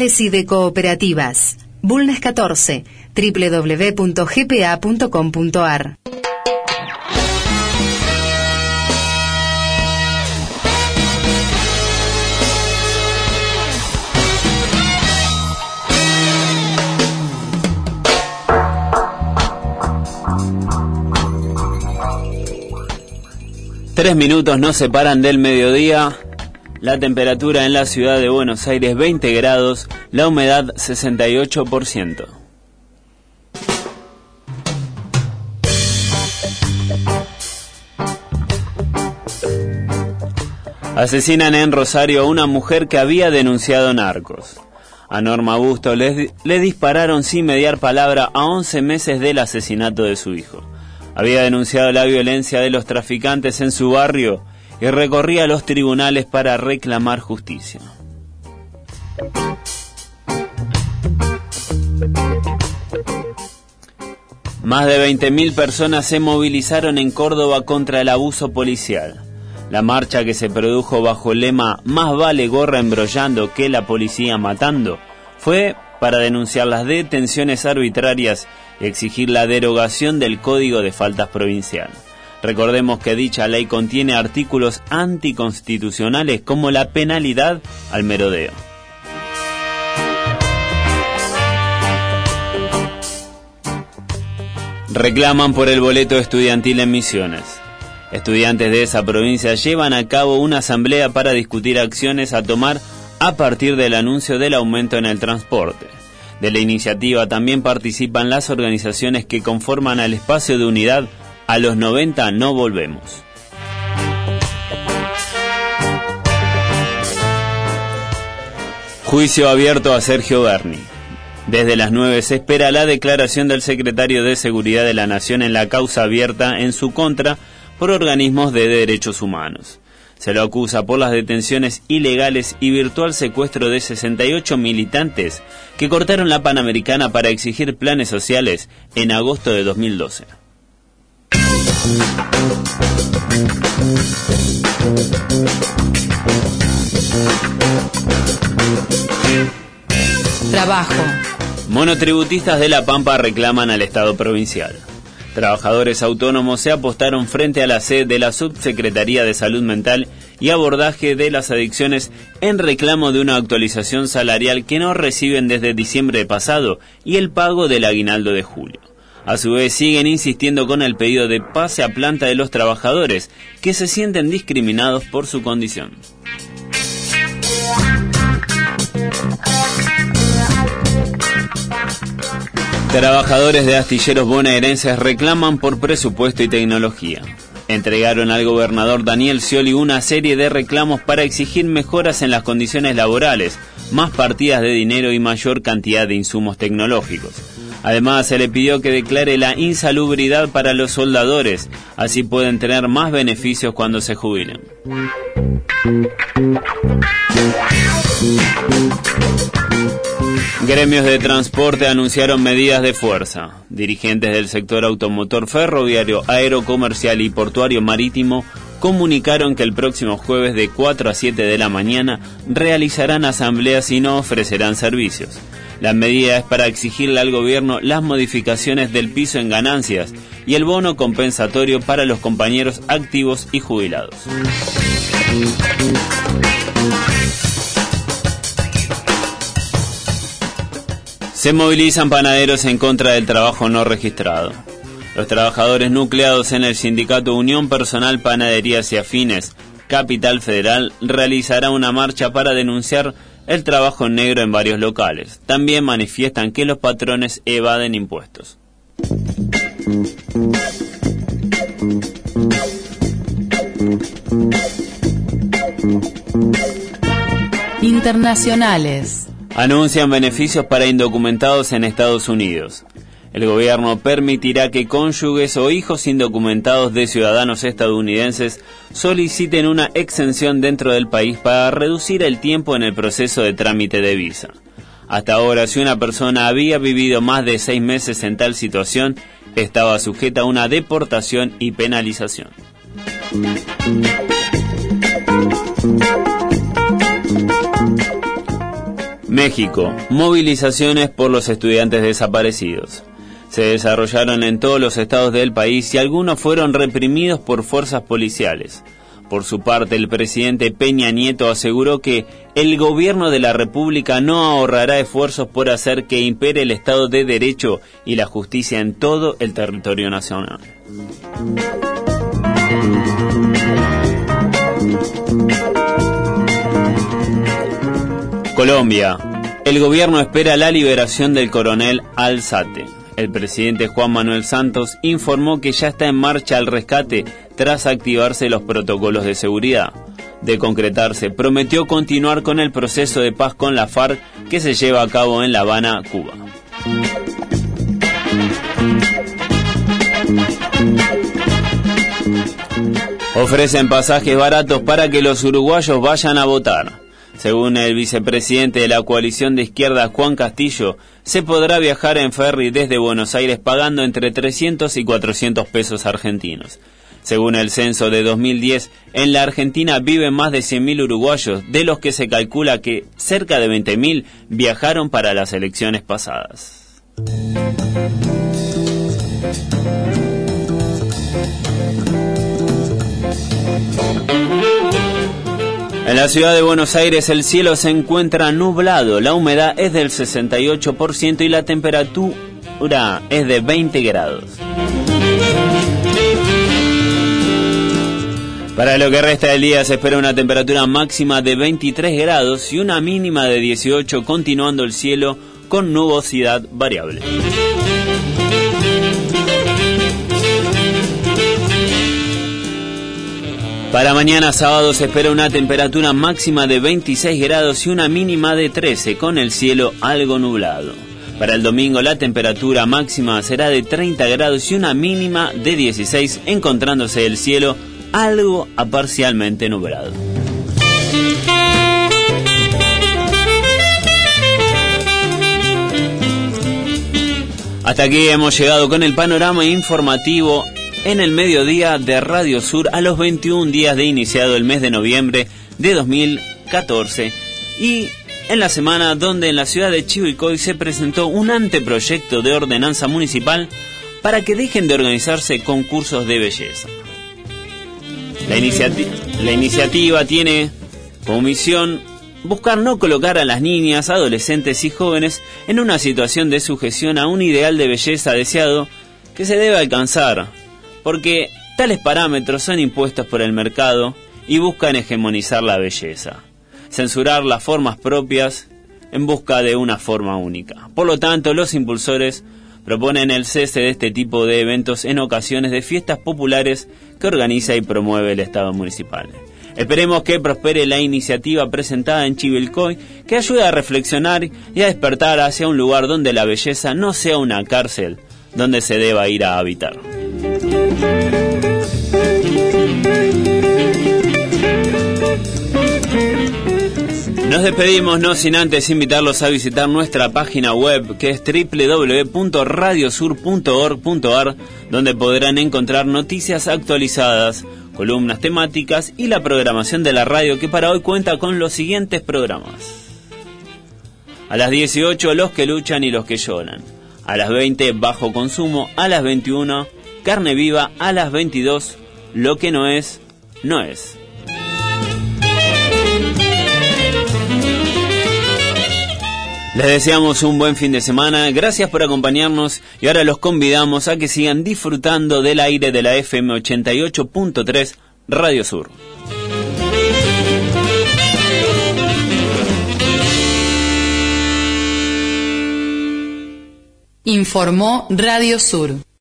y de cooperativas. Bulnes 14, www.gpa.com.ar. Tres minutos nos separan del mediodía. La temperatura en la ciudad de Buenos Aires 20 grados, la humedad 68%. Asesinan en Rosario a una mujer que había denunciado narcos. A Norma Busto le dispararon sin mediar palabra a 11 meses del asesinato de su hijo. Había denunciado la violencia de los traficantes en su barrio y recorría los tribunales para reclamar justicia. Más de 20.000 personas se movilizaron en Córdoba contra el abuso policial. La marcha, que se produjo bajo el lema "Más vale gorra embrollando que la policía matando", fue para denunciar las detenciones arbitrarias y exigir la derogación del Código de Faltas Provincial. Recordemos que dicha ley contiene artículos anticonstitucionales como la penalidad al merodeo. Reclaman por el boleto estudiantil en Misiones. Estudiantes de esa provincia llevan a cabo una asamblea para discutir acciones a tomar a partir del anuncio del aumento en el transporte. De la iniciativa también participan las organizaciones que conforman al espacio de unidad A los 90 no volvemos. Juicio abierto a Sergio Berni. Desde las 9 se espera la declaración del secretario de Seguridad de la Nación en la causa abierta en su contra por organismos de derechos humanos. Se lo acusa por las detenciones ilegales y virtual secuestro de 68 militantes que cortaron la Panamericana para exigir planes sociales en agosto de 2012. Trabajo. Monotributistas de La Pampa reclaman al Estado provincial. Trabajadores autónomos se apostaron frente a la sede de la Subsecretaría de Salud Mental y Abordaje de las Adicciones en reclamo de una actualización salarial que no reciben desde diciembre pasado y el pago del aguinaldo de julio. A su vez siguen insistiendo con el pedido de pase a planta de los trabajadores que se sienten discriminados por su condición. Trabajadores de astilleros bonaerenses reclaman por presupuesto y tecnología. Entregaron al gobernador Daniel Scioli una serie de reclamos para exigir mejoras en las condiciones laborales, más partidas de dinero y mayor cantidad de insumos tecnológicos. Además, se le pidió que declare la insalubridad para los soldadores, así pueden tener más beneficios cuando se jubilen. Gremios de transporte anunciaron medidas de fuerza. Dirigentes del sector automotor, ferroviario, aerocomercial y portuario marítimo comunicaron que el próximo jueves de 4 a 7 de la mañana realizarán asambleas y no ofrecerán servicios. La medida es para exigirle al gobierno las modificaciones del piso en ganancias y el bono compensatorio para los compañeros activos y jubilados. Se movilizan panaderos en contra del trabajo no registrado. Los trabajadores nucleados en el sindicato Unión Personal Panaderías y Afines, Capital Federal, realizará una marcha para denunciar el trabajo negro en varios locales. También manifiestan que los patrones evaden impuestos. Internacionales. Anuncian beneficios para indocumentados en Estados Unidos. El gobierno permitirá que cónyuges o hijos indocumentados de ciudadanos estadounidenses soliciten una exención dentro del país para reducir el tiempo en el proceso de trámite de visa. Hasta ahora, si una persona había vivido más de 6 meses en tal situación, estaba sujeta a una deportación y penalización. México, movilizaciones por los estudiantes desaparecidos. Se desarrollaron en todos los estados del país y algunos fueron reprimidos por fuerzas policiales. Por su parte, el presidente Peña Nieto aseguró que el gobierno de la República no ahorrará esfuerzos por hacer que impere el Estado de Derecho y la justicia en todo el territorio nacional. Colombia. El gobierno espera la liberación del coronel Alzate. El presidente Juan Manuel Santos informó que ya está en marcha el rescate tras activarse los protocolos de seguridad. De concretarse, prometió continuar con el proceso de paz con la FARC que se lleva a cabo en La Habana, Cuba. Ofrecen pasajes baratos para que los uruguayos vayan a votar. Según el vicepresidente de la coalición de izquierda, Juan Castillo, se podrá viajar en ferry desde Buenos Aires pagando entre 300 y 400 pesos argentinos. Según el censo de 2010, en la Argentina viven más de 100.000 uruguayos, de los que se calcula que cerca de 20.000 viajaron para las elecciones pasadas. En la ciudad de Buenos Aires el cielo se encuentra nublado, la humedad es del 68% y la temperatura es de 20 grados. Para lo que resta del día se espera una temperatura máxima de 23 grados y una mínima de 18, continuando el cielo con nubosidad variable. Para mañana sábado se espera una temperatura máxima de 26 grados y una mínima de 13, con el cielo algo nublado. Para el domingo la temperatura máxima será de 30 grados y una mínima de 16, encontrándose el cielo algo a parcialmente nublado. Hasta aquí hemos llegado con el panorama informativo en el mediodía de Radio Sur a los 21 días de iniciado el mes de noviembre de 2014 y en la semana donde en la ciudad de Chivilcoy se presentó un anteproyecto de ordenanza municipal para que dejen de organizarse concursos de belleza. La iniciativa tiene como misión buscar no colocar a las niñas, adolescentes y jóvenes en una situación de sujeción a un ideal de belleza deseado que se debe alcanzar, porque tales parámetros son impuestos por el mercado y buscan hegemonizar la belleza, censurar las formas propias en busca de una forma única. Por lo tanto, los impulsores proponen el cese de este tipo de eventos en ocasiones de fiestas populares que organiza y promueve el Estado municipal. Esperemos que prospere la iniciativa presentada en Chivilcoy, que ayude a reflexionar y a despertar hacia un lugar donde la belleza no sea una cárcel donde se deba ir a habitar. Nos despedimos, no sin antes invitarlos a visitar nuestra página web, que es www.radiosur.org.ar, donde podrán encontrar noticias actualizadas, columnas temáticas y la programación de la radio, que para hoy cuenta con los siguientes programas. A las 18, Los que luchan y los que lloran. A las 20, Bajo consumo. A las 21, Carne viva. A las 22, Lo que no es, no es. Les deseamos un buen fin de semana, gracias por acompañarnos y ahora los convidamos a que sigan disfrutando del aire de la FM 88.3 Radio Sur. Informó Radio Sur.